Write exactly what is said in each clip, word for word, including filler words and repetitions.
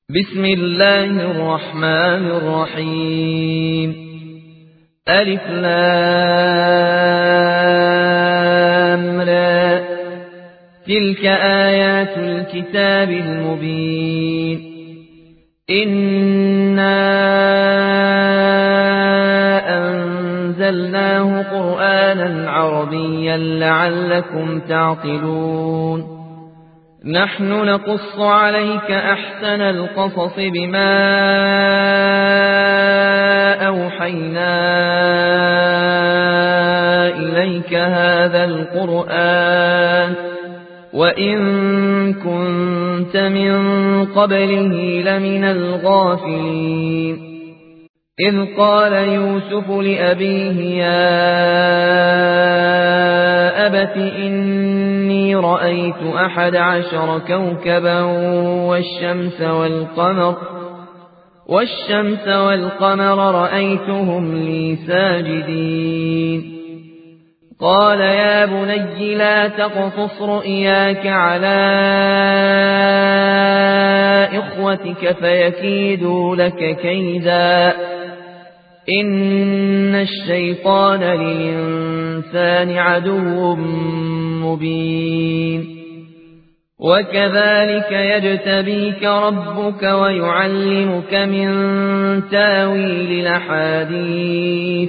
بسم الله الرحمن الرحيم. ألف لام را. تلك آيات الكتاب المبين. إنا أنزلناه قرآنا عربيا لعلكم تعقلون. نحن نقص عليك أحسن القصص بما أوحينا إليك هذا القرآن وإن كنت من قبله لمن الغافلين. إذ قال يوسف لأبيه يا أبت إني رأيت أحد عشر كوكبا والشمس والقمر والشمس والقمر رأيتهم لي ساجدين. قال يا بني لا تقصص رؤياك على إخوتك فيكيدوا لك كيدا إن الشيطان للإنسان عدو مبين. وكذلك يجتبيك ربك ويعلمك من تاويل الأحاديث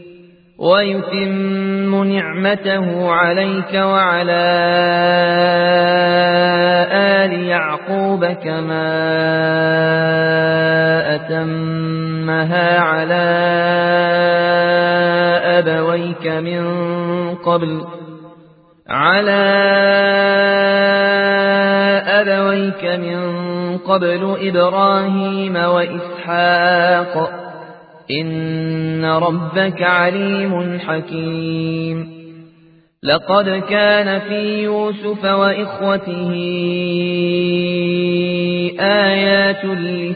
ويتم نعمته عليك وعلى آل يعقوب كما أتمها على أبويك من قبل على أبويك من قبل إبراهيم وإسحاق إن ربك عليم حكيم. لقد كان في يوسف وإخوته آيات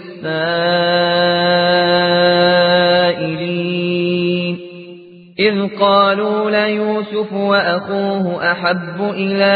للسائلين إذ قالوا ليوسف وأخوه أحب إلى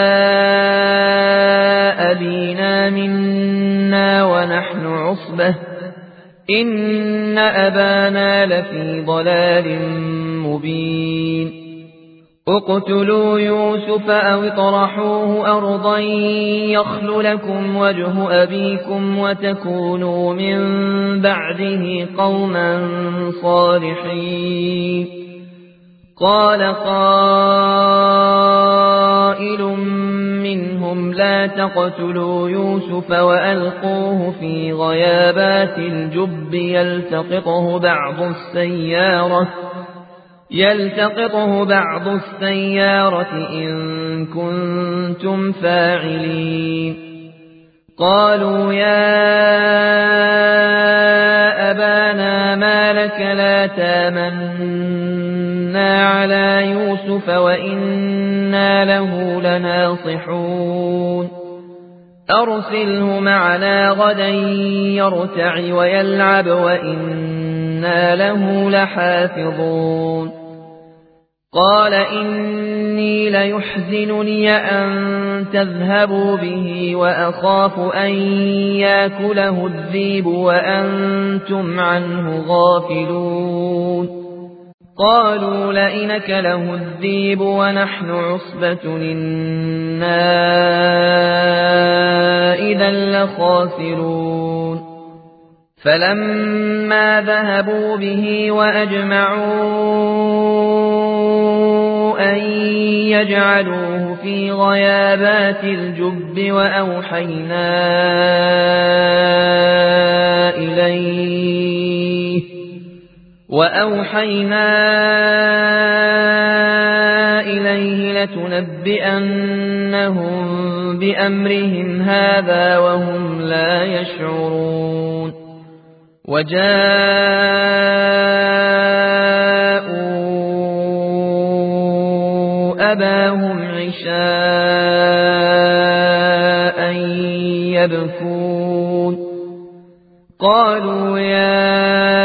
أبينا منا ونحن عصبة إن أبانا لفي ضلال مبين. اقتلوا يوسف أو اطرحوه أرضا يخل لكم وجه أبيكم وتكونوا من بعده قوما صالحين. قال قائل منهم لا تقتلوا يوسف وألقوه في غيابات الجب يلتقطه بعض السيارة يلتقطه بعض السيارة إن كنتم فاعلين. قالوا يا أبانا ما لك لا تامنا على يوسف وإنا له لناصحون. أرسله معنا غدا يرتع ويلعب وإنا له لحافظون. قال إني ليحزنني أن تذهبوا به وأخاف أن يأكله الذئب وأنتم عنه غافلون. قالوا لئن أكله الذئب ونحن عصبة إنا إذا لخاسرون. فلما ذهبوا به وأجمعوا أن يجعلوه في غيابات الجب وأوحينا إليه وأوحينا إليه لتنبئنهم بأمرهم هذا وهم لا يشعرون. وجاءوا أباهم عشاء يبكون. قالوا يا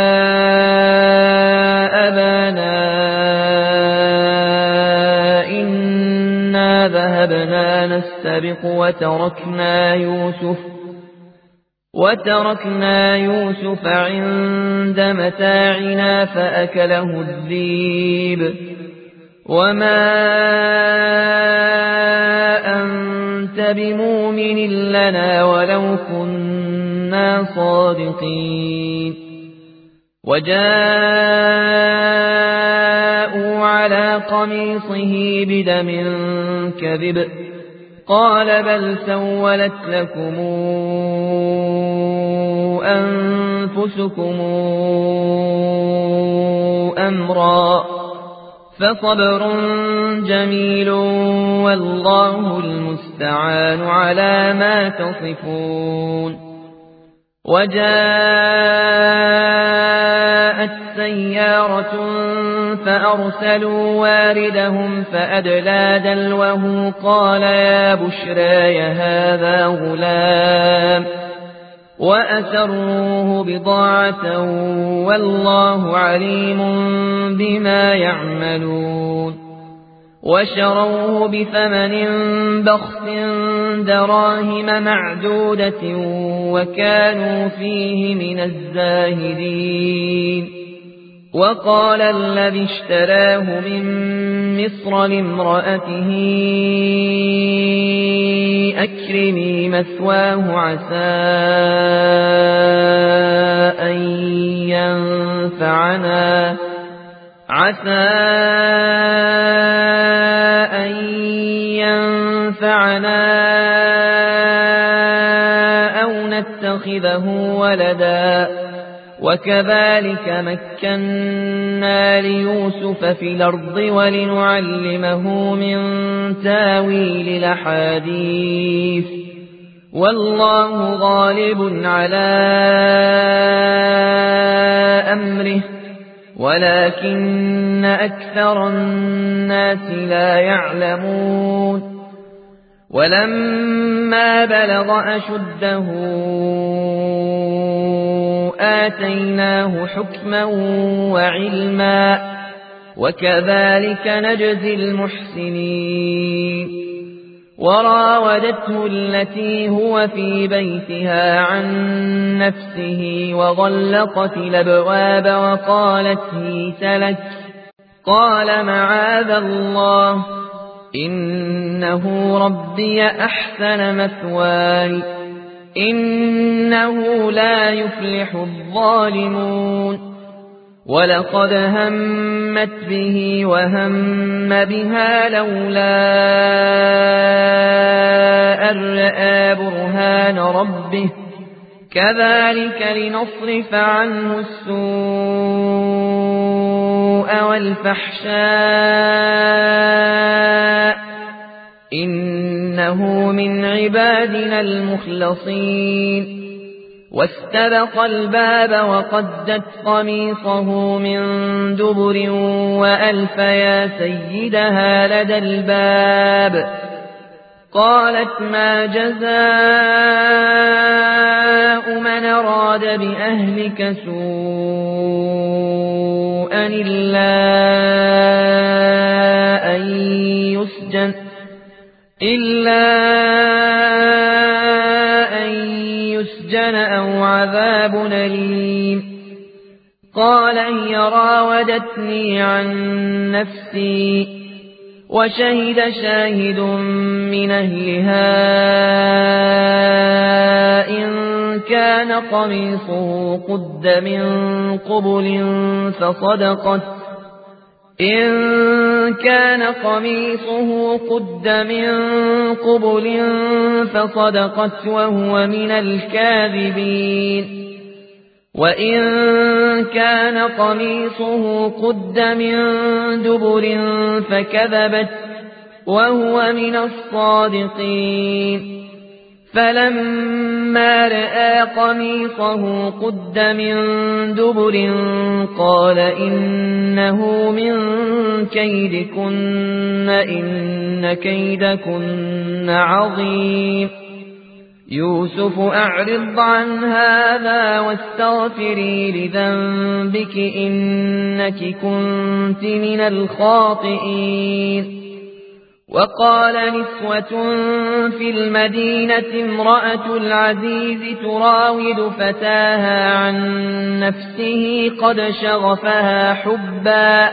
أبانا إنا ذهبنا نستبق وتركنا يوسف وتركنا يوسف عند متاعنا فأكله الذئب وما أنت بمؤمن لنا ولو كنا صادقين وجاءوا على قميصه بدم كذب قال بل سولت لكم أنفسكم أمرا فصبر جميل والله المستعان على ما تصفون وجاءت سيارة فأرسلوا واردهم فأدلى دلوه قال يا بشرى هذا غلام وأسروه بضاعة والله عليم بما يعملون وشروه بثمن بخس دراهم معدودة وكانوا فيه من الزاهدين وقال الذي اشتراه من مصر لامرأته أكرمي مثواه عسى أن ينفعنا عسى أن ينفعنا أو نتخذه ولدا وكذلك مكنا ليوسف في الأرض ولنعلمه من تاويل الأحاديث والله غالب على أمره ولكن أكثر الناس لا يعلمون ولما بلغ أشده آتيناه حكما وعلما وكذلك نجزي المحسنين وراودته التي هو في بيتها عن نفسه وغلقت الأبواب وقالت هيت لك قال معاذ الله إنه ربي أحسن مثواي إنه لا يفلح الظالمون ولقد همت به وهم بها لولا أن رأى برهان ربه كذلك لنصرف عنه السوء والفحشاء إنه من عبادنا المخلصين واستبق الباب وقدت قميصه من دبر وألف يا سيدها لدى الباب قالت ما جزاء من أراد بأهلك سوءا إلا أن يسجن إلا أن يسجن أو عذاب أليم قال هي راودتني عن نفسي وشهد شاهد من أهلها إن كان قميصه قد من قبل فصدقت إن كان قميصه قد من قبل فصدقت وهو من الكاذبين وإن كان قميصه قد من دبر فكذبت وهو من الصادقين فلما رأى قميصه قد من دبر قال إنه من كيدكن إن كيدكن عظيم يوسف أعرض عن هذا واستغفري لذنبك إنك كنت من الخاطئين وقال نسوة في المدينة امرأة العزيز تراود فتاها عن نفسه قد شغفها حبا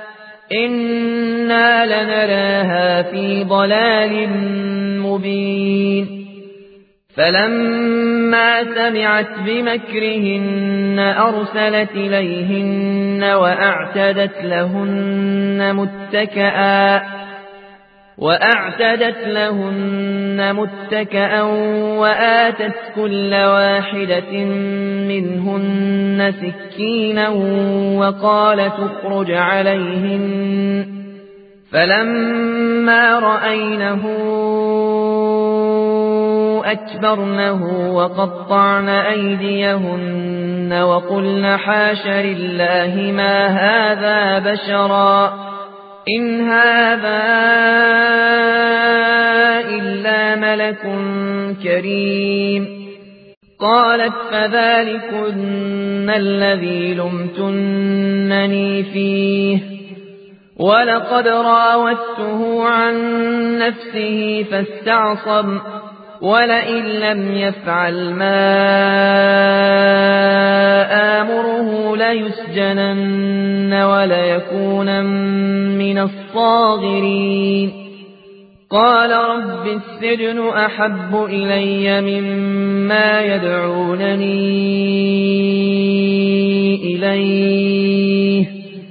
إنا لنراها في ضلال مبين فلما سمعت بمكرهن أرسلت إليهن وأعتدت لهن متكئا وأعتدت لهن متكئا وآتت كل واحدة منهن سكينا وقالت اخرج عليهن فلما رأينه أكبرنه وقطعن أيديهن وقلن حاش لله ما هذا بشرا إن هذا إلا ملك كريم قالت فذلكن الذي لمتنني فيه ولقد راودته عن نفسه فاستعصم ولئن لم يفعل ما آمره ليسجنن وليكونن من الصاغرين قال رب السجن أحب إلي مما يدعونني إليه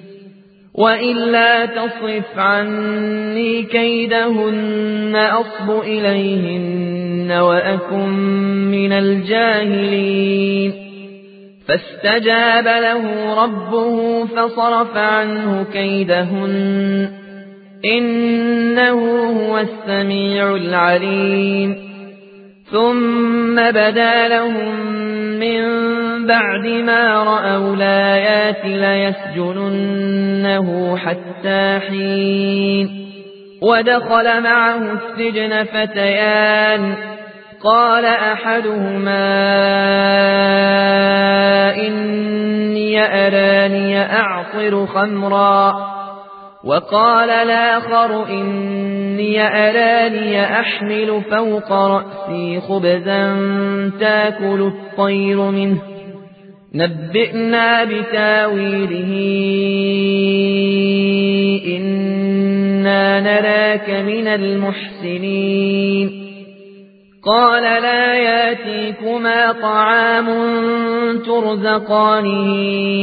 وإلا تصرف عني كيدهن أصب إليهن وأكن من الجاهلين فاستجاب له ربه فصرف عنه كيدهن إنه هو السميع العليم ثم بدا لهم من بعد ما رأوا الآيات ليسجننه حتى حين ودخل معه السجن فتيان قال أحدهما إني أراني أعصر خمرا وقال الآخر إني أراني أحمل فوق رأسي خبزا تاكل الطير منه نبئنا بتاويله إنا نراك من المحسنين قال لا ياتيكما طعام ترزقانه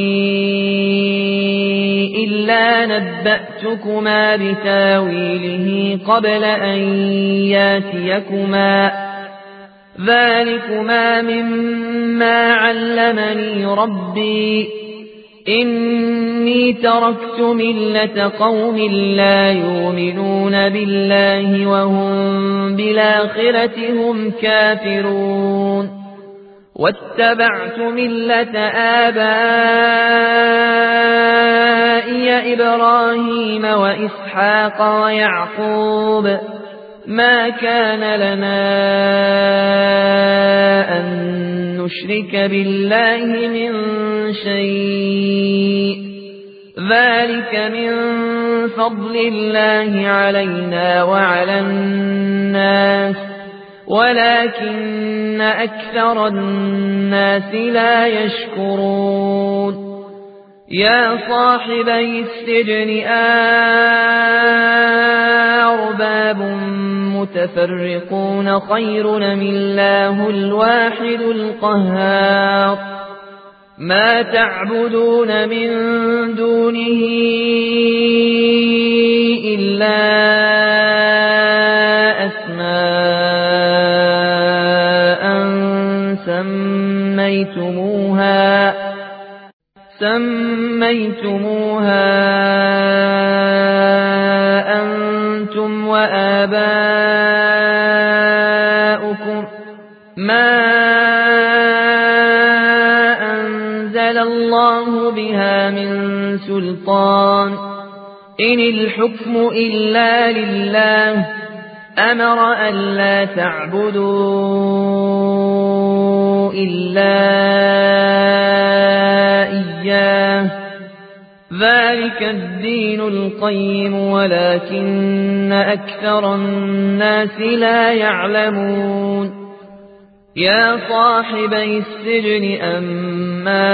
إلا نبأتكما بتاويله قبل أن ياتيكما ذلكما مما علمني ربي إني تركت ملة قوم لا يؤمنون بالله وهم بالآخرة هم كافرون واتبعت ملة آبائي إبراهيم وإسحاق ويعقوب ما كان لنا أن نشرك بالله من شيء ذلك من فضل الله علينا وعلى الناس ولكن أكثر الناس لا يشكرون يا صاحبي السجن أرباب متفرقون خير أم الله الواحد القهار ما تعبدون من دونه إلا أسماء سميتموها سميتموها أنتم وآباؤكم ما أنزل الله بها من سلطان إن الحكم إلا لله أمر ألا تعبدوا إلا إياه ذلك الدين القيم ولكن أكثر الناس لا يعلمون يا صاحبي السجن أما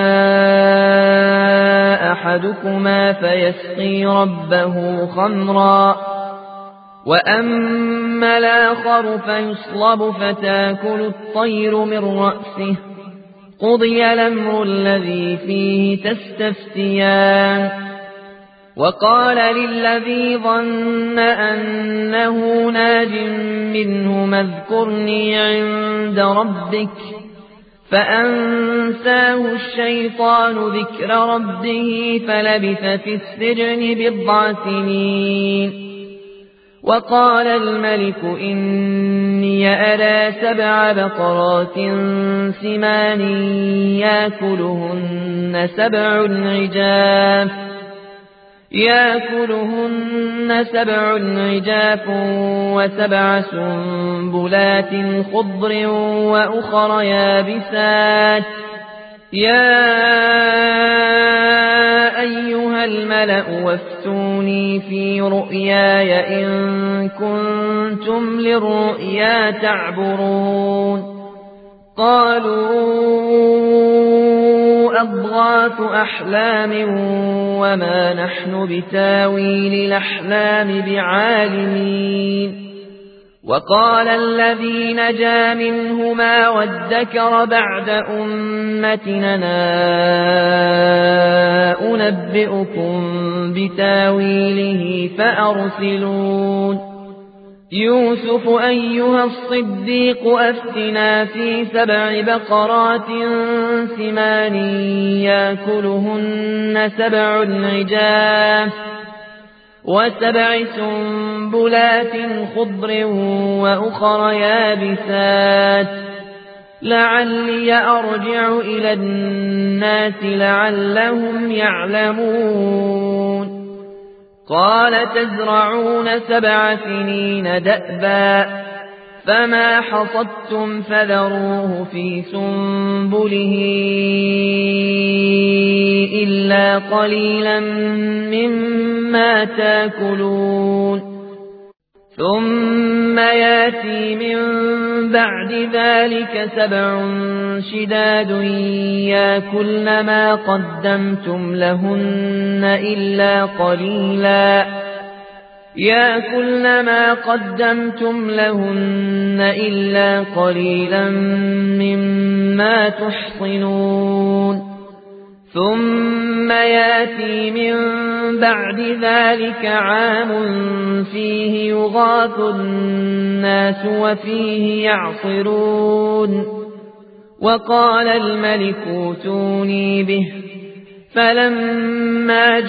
أحدكما فيسقي ربه خمرا وأما الآخر فيصلب فتاكل الطير من رأسه قضي الأمر الذي فيه تستفتيان وقال للذي ظن أنه ناج منهما اذكرني عند ربك فأنساه الشيطان ذكر ربه فلبث في السجن بضع سنين وقال الملك إني أرى سبع بقرات سمان يأكلهن سبع عجاف يأكلهن سبع عجاف وسبع سنبلات خضر وأخر يابسات يا أيها الملأ وافتوني في رؤياي إن كنتم للرؤيا تعبرون قالوا أضغاث أحلام وما نحن بتاويل الأحلام بعالمين وقال الذي نجا منهما وادكر بعد أمتنا أنبئكم بتاويله فأرسلون يوسف أيها الصديق أفتنا في سبع بقرات سمان يأكلهن سبع عجاف وسبع سنبلات خضر وأخر يابسات لعلي أرجع إلى الناس لعلهم يعلمون قال تزرعون سبع سنين دأبا فما حصدتم فذروه في سنبله إلا قليلا مما تاكلون ثم ياتي من بعد ذلك سبع شداد يأكلن ما قدمتم لهن إلا قليلا يأكلن ما قدمتم لهن إلا قليلا مما تحصنون ثم ياتي من بعد ذلك عام فيه يغاث الناس وفيه يعصرون وقال الملك ائتوني به فلما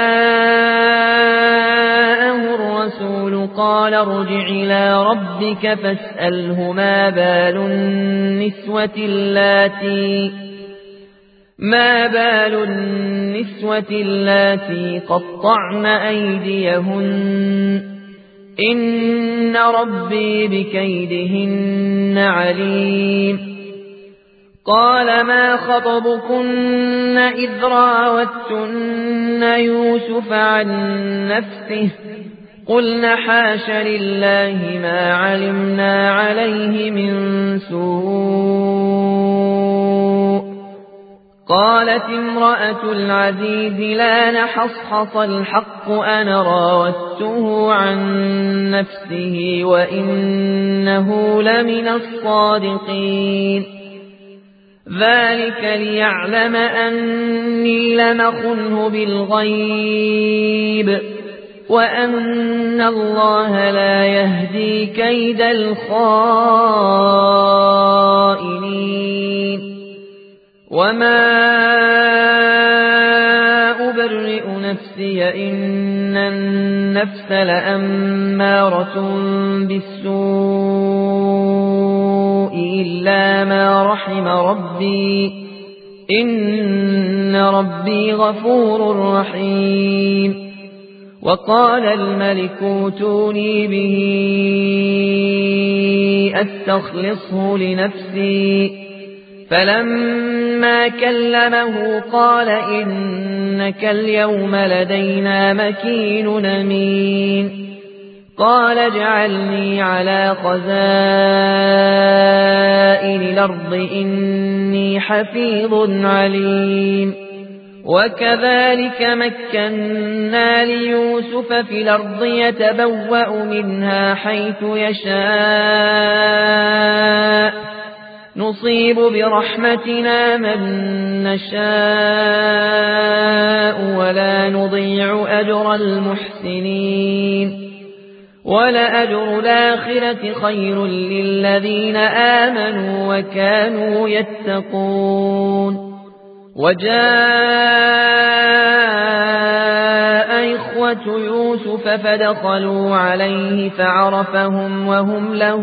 جاءه الرسول قال ارجع إلى ربك فاسأله ما بال النسوة اللاتي ما بال النسوة اللاتي قطعن أيديهن إن ربي بكيدهن عليم قال ما خطبكن إذ راوتن يوسف عن نفسه قلنا حاش لله ما علمنا عليه من سوء قالت امرأة العزيز لا نحصحص الحق أنا راودته عن نفسه وإنه لمن الصادقين ذلك ليعلم أني لم أخنه بالغيب وأن الله لا يهدي كيد الخائنين وما أبرئ نفسي إن النفس لأمارة بالسوء إلا ما رحم ربي إن ربي غفور رحيم وقال الملك ائتوني به أستخلصه لنفسي فلما فلما كلمه قال إنك اليوم لدينا مكين أمين قال اجعلني على خزائن الأرض إني حفيظ عليم وكذلك مكنا ليوسف في الأرض يتبوأ منها حيث يشاء نصيب برحمتنا من نشاء ولا نضيع أجر المحسنين ولأجر الآخرة خير للذين آمنوا وكانوا يتقون وجاء إخوة يوسف فدخلوا عليه فعرفهم وهم له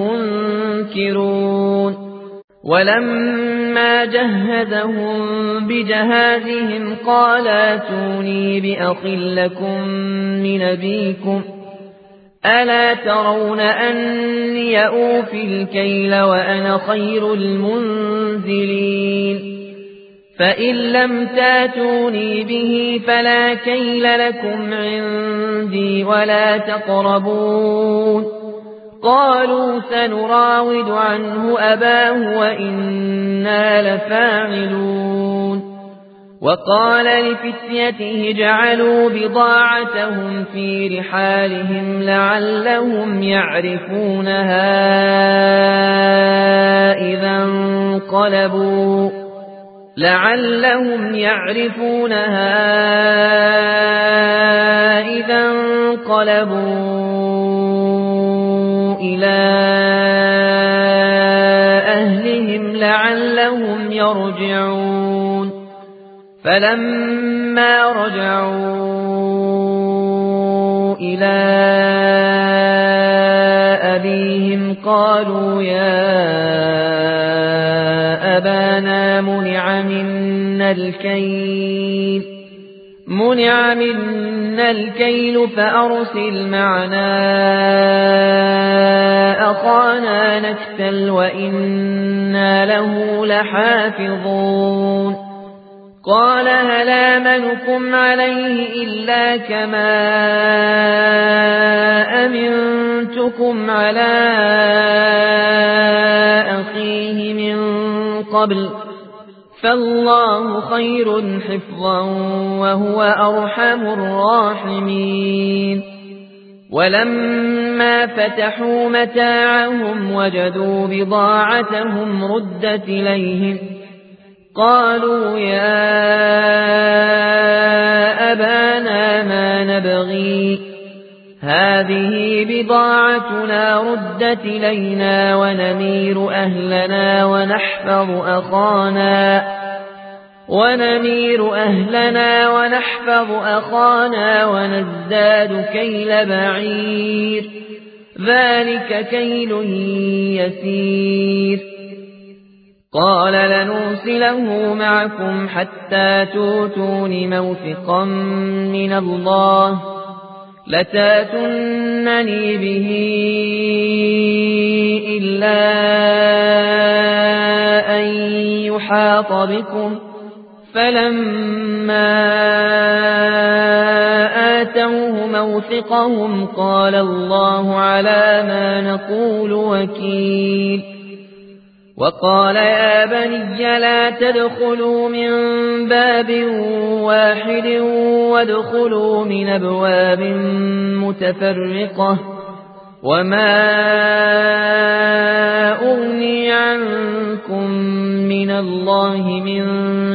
منكرون ولما جهزهم بجهازهم قال ائتوني بأخ لكم من أبيكم ألا ترون أني أوفي الكيل وأنا خير المنزلين فإن لم تاتوني به فلا كيل لكم عندي ولا تقربون قالوا سنراود عنه أباه وإنا لفاعلون وقال لفتيته اجعلوا بضاعتهم في رحالهم لعلهم يعرفونها إذا انقلبوا لعلهم يعرفونها إذا انقلبوا إلى أهلهم لعلهم يرجعون فلما رجعوا إلى أبيهم قالوا يا أبانا منع منا الكيل منع منا الكيل فأرسل معنا أخانا نكتل وإنا له لحافظون قال هل آمنكم عليه إلا كما أمنتكم على أخيه من قبل فالله خير حفظا وهو أرحم الراحمين ولما فتحوا متاعهم وجدوا بضاعتهم ردت إليهم قالوا يا أبانا ما نبغي هذه بضاعتنا ردت إلينا ونمير أهلنا ونحفظ أخانا ونمير أهلنا ونحفظ أخانا ونزداد كيل بعير ذلك كيل يسير قال لنرسله معكم حتى توتون موثقا من الله لتاتونني به إلا أن يحاط بكم فلما آتوه موثقهم قال الله على ما نقول وكيل وقال يا بني لا تدخلوا من باب واحد وادخلوا من أبواب متفرقة وما أغني عنكم من الله من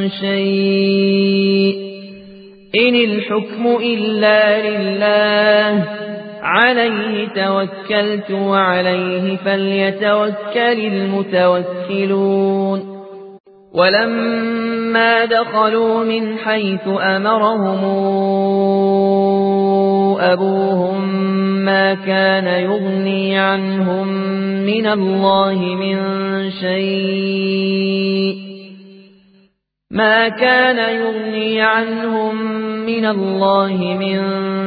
شيء إن الحكم إلا لله عليه توكلت وعليه فليتوكل المتوكلون ولما دخلوا من حيث أمرهم أبوهم ما كان يغني عنهم من الله من شيء ما كان يغني عنهم من الله من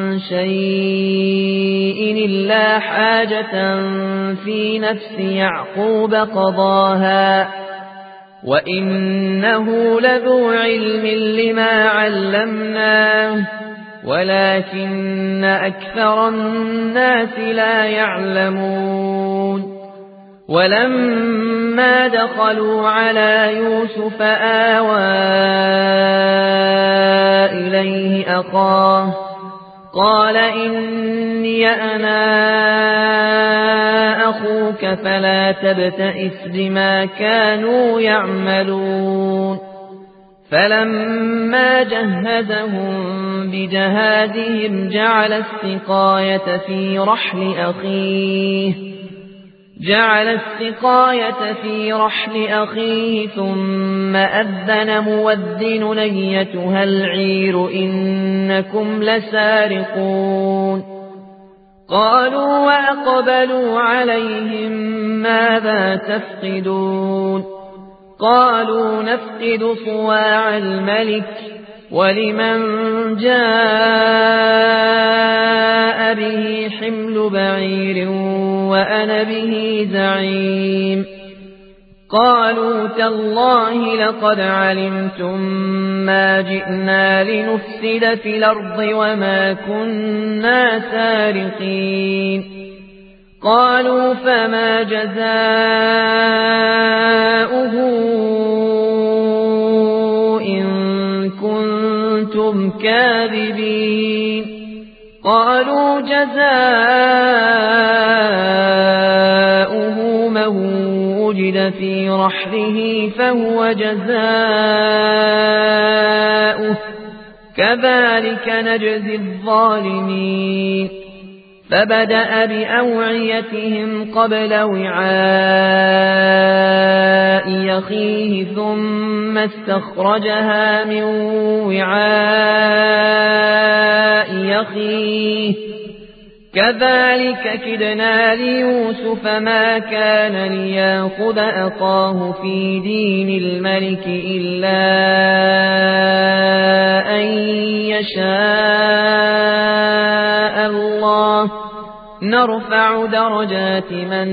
شيء إلا حاجة في نفس يعقوب قضاها وإنه لذو علم لما علمناه ولكن أكثر الناس لا يعلمون ولما دخلوا على يوسف آوى إليه أخاه قال إني أنا أخوك فلا تبتئس بما كانوا يعملون فلما جهزهم بجهازهم جعل السقاية في رحل أخيه جعل السقاية في رحل أخيه ثم أذن مودن أيتها العير إنكم لسارقون قالوا وأقبلوا عليهم ماذا تفقدون قالوا نفقد صواع الملك ولمن جاء به حمل بعير وأنا به زعيم قالوا تالله لقد علمتم ما جئنا لنفسد في الأرض وما كنا سارقين قالوا فما جزاؤه إن كنتم كاذبين قالوا جزاؤه من وجد في رحله فهو جزاؤه كذلك نجزي الظالمين فبدأ بأوعيتهم قبل وعاء أخيه ثم استخرجها من وعاء أخيه كذلك كدنا ليوسف ما كان ليأخذ أخاه في دين الملك إلا أن يشاء الله نرفع درجات من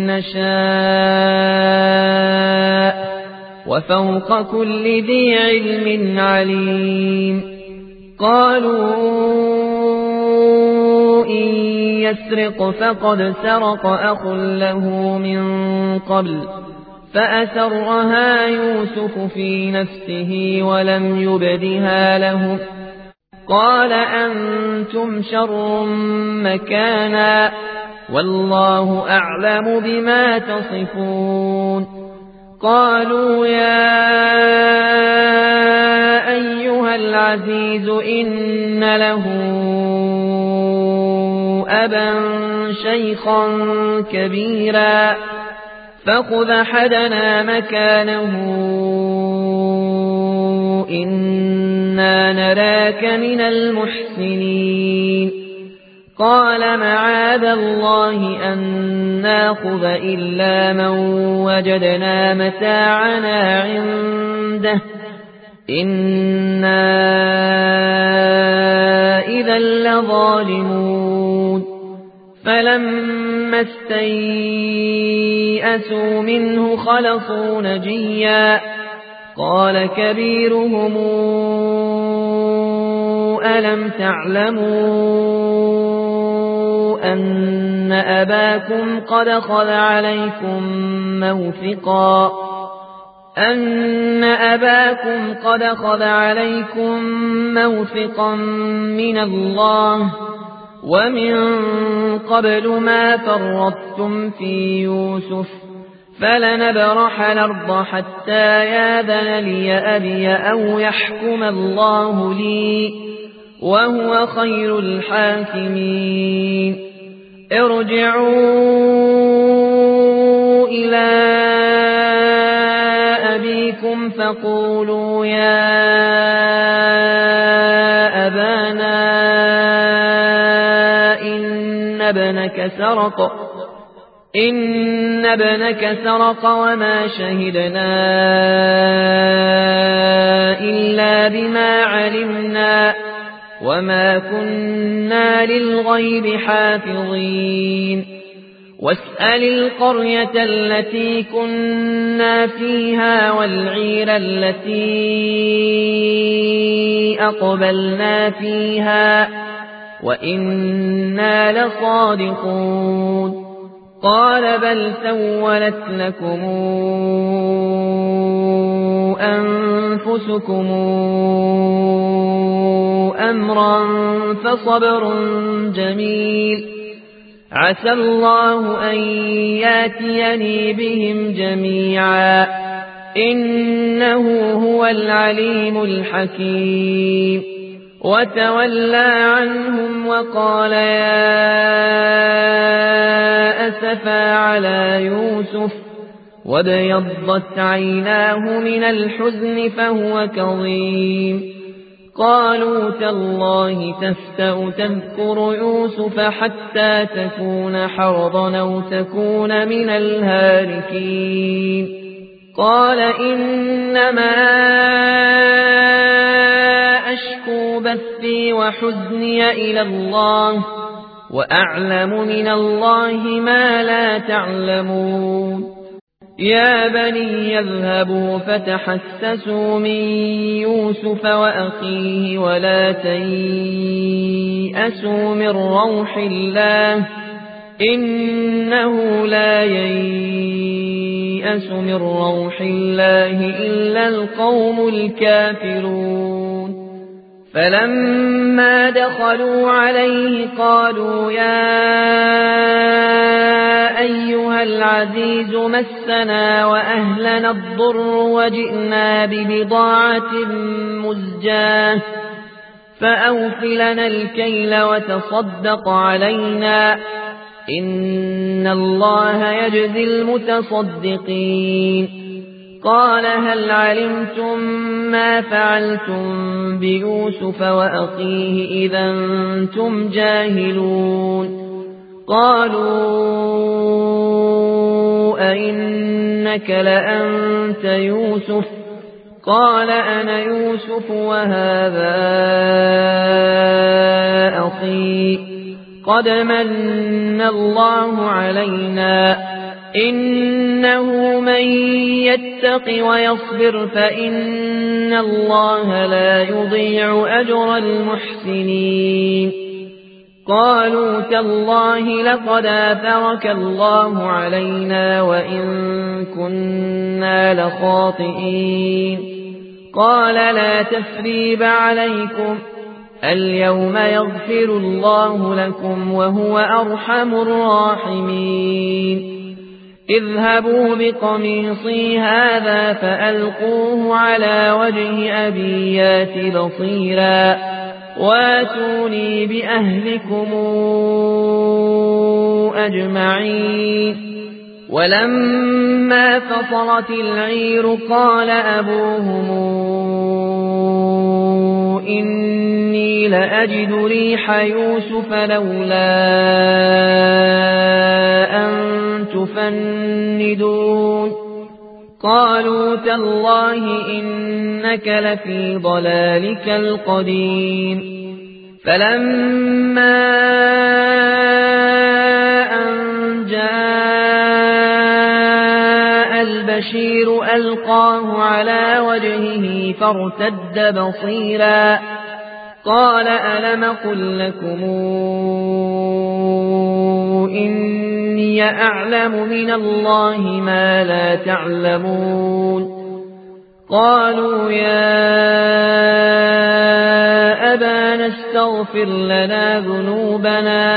نشاء وفوق كل ذي علم عليم قالوا إن يسرق فقد سرق أخ له من قبل فأسرها يوسف في نفسه ولم يبدها لهم قال أنتم شر مكانا والله أعلم بما تصفون قالوا يا أيها العزيز إن له أبا شيخا كبيرا فخذ أحدنا مكانه إنا نراك من المحسنين قال معاذ الله أن ناخذ إلا من وجدنا متاعنا عنده إنا إذا لظالمون فلما استيئسوا منه خلصوا نجيا قال كبيرهم ألم تعلموا أن أباكم قد أخذ عليكم موثقا أن أباكم قد أخذ عليكم موثقا من الله ومن قبل ما فرطتم في يوسف فلنبرح الأرض حتى ياذن لي أبي أو يحكم الله لي وهو خير الحاكمين ارجعوا إلى أبيكم فقولوا يا أبانا إن ابنك سرق إن ابنك سرق وما شهدنا إلا بما علمنا وما كنا للغيب حافظين واسأل القرية التي كنا فيها والعير التي أقبلنا فيها وإنا لصادقون قال بل سولت لكم أنفسكم أمرا فصبر جميل عسى الله أن ياتيني بهم جميعا إنه هو العليم الحكيم وتولى عنهم وقال يا أسفا على يوسف وابيضت عيناه من الحزن فهو كظيم قالوا تالله تفتأ تذكر يوسف حتى تكون حرضا أو تكون من الهالكين قال إنما أشكو بثي وحزني إلى الله وأعلم من الله ما لا تعلمون يا بني يذهبوا فتحسسوا من يوسف وأخيه ولا تيأسوا من روح الله إنه لا ييأس من روح الله إلا القوم الكافرون فلما دخلوا عليه قالوا يا أيها العزيز مسنا وأهلنا الضر وجئنا ببضاعة مزجاة فأوفلنا الكيل وتصدق علينا إن الله يجزي المتصدقين قال هل علمتم ما فعلتم بيوسف وأخيه إذا أنتم جاهلون قالوا أئنك لأنت يوسف قال أنا يوسف وهذا أخي قد من الله علينا إنه من يتق ويصبر فإن الله لا يضيع أجر المحسنين قالوا تالله لقد آثرك الله علينا وإن كنا لخاطئين قال لا تثريب عليكم اليوم يغفر الله لكم وهو أرحم الراحمين اذهبوا بقميصي هذا فألقوه على وجه أبي يات بصيرا واتوني بأهلكم أجمعين ولما فصلت العير قال أبوهم إني لأجد ريح يوسف لولا أن تفندون قالوا تالله إنك لفي ضلالك القديم فلما أن جاء البشير ألقاه على وجهه فارتد بصيرا قال ألم قل لكم إني أعلم من الله ما لا تعلمون قالوا يا أبانا استغفر لنا ذنوبنا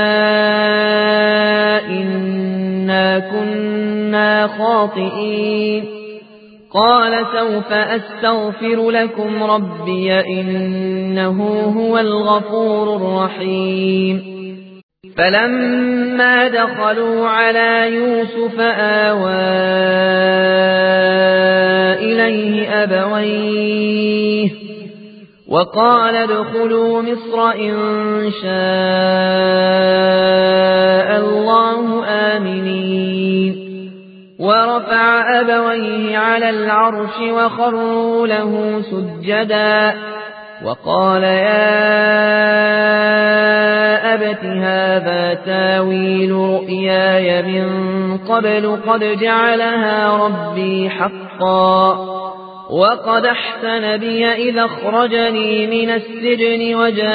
إنا كنا خاطئين قال سوف أستغفر لكم ربي إنه هو الغفور الرحيم فلما دخلوا على يوسف آوى إليه أبويه وقال ادخلوا مصر إن شاء الله آمنين ورفع أبويه على العرش وخروا له سجدا وقال يا أبت هذا تاويل رؤياي من قبل قد جعلها ربي حقا وقد أحسن بي إذا أخرجني من السجن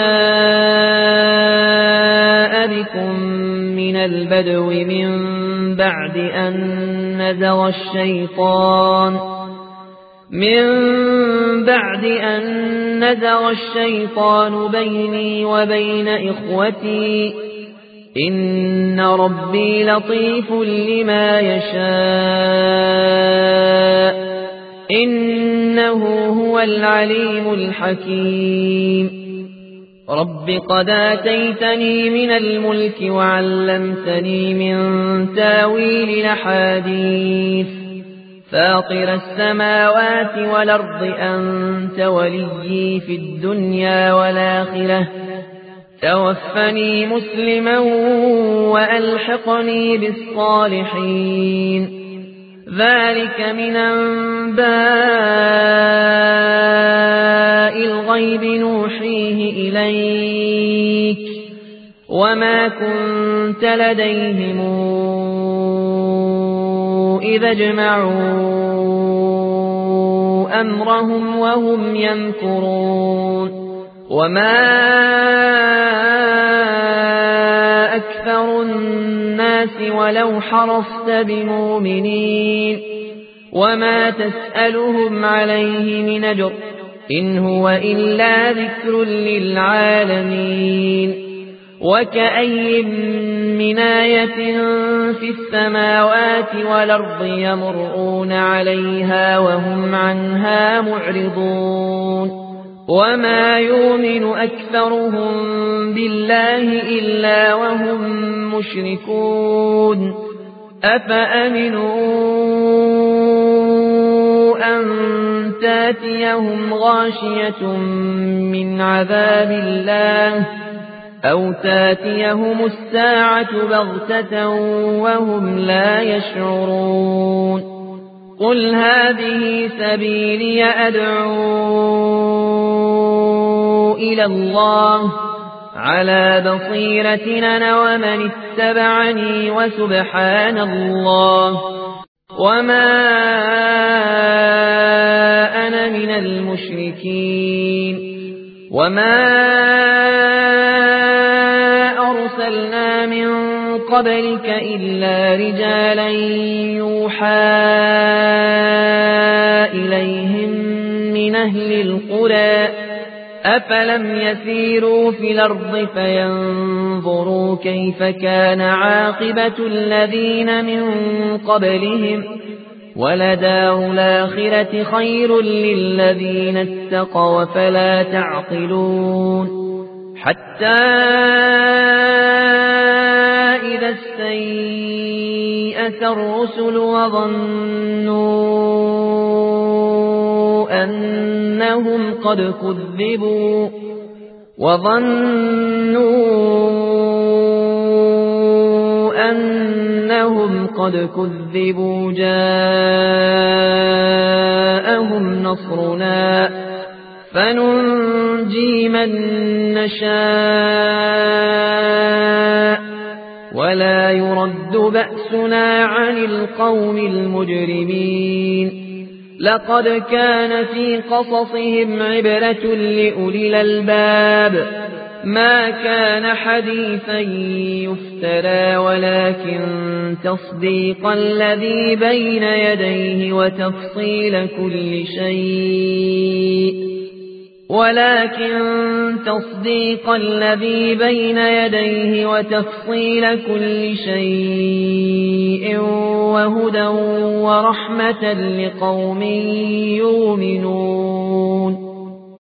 وجاء بكم من البدو من بعد أن نزغ الشيطان من بعد أن نزغ الشيطان بيني وبين إخوتي إن ربي لطيف لما يشاء إنه هو العليم الحكيم رب قد آتيتني من الملك وعلمتني من تاويل الأحاديث فاطر السماوات والأرض أنت وليي في الدنيا والآخرة توفني مسلما وألحقني بالصالحين ذلك من أنباء الغيب نوحيه إليك وما كنت لديهم إذا اجمعوا أمرهم وهم يمكرون وما أكثر الناس ولو حرصت بمؤمنين وما تسألهم عليه من أجر إن هو إلا ذكر للعالمين وكأي من آية في السماوات والأرض يمرون عليها وهم عنها معرضون وما يؤمن أكثرهم بالله إلا وهم مشركون أفأمنوا أن تاتيهم غاشية من عذاب الله أو تاتيهم الساعة بغتة وهم لا يشعرون قل هذه سبيلي أدعو إلى الله على بصيرة أنا ومن اتبعني وسبحان الله وما أنا من المشركين وما أرسلنا من قبلك إلا رجالا يوحى إليهم من أهل القرى أفلم يسيروا في الأرض فينظروا كيف كان عاقبة الذين من قبلهم ولدار الآخرة خير للذين اتقوا فلا تعقلون حتى إذا استيأس الرسل وظنوا أنهم قد كذبوا وظنوا أنهم قد كذبوا جاءهم نصرنا فننجي من نشاء ولا يرد بأسنا عن القوم المجرمين لقد كان في قصصهم عبرة لأولي الألباب ما كان حديثا يفترى ولكن تصديق الذي بين يديه وتفصيل كل شيء ولكن تصديق الذي بين يديه وتفصيل كل شيء وهدى ورحمة لقوم يؤمنون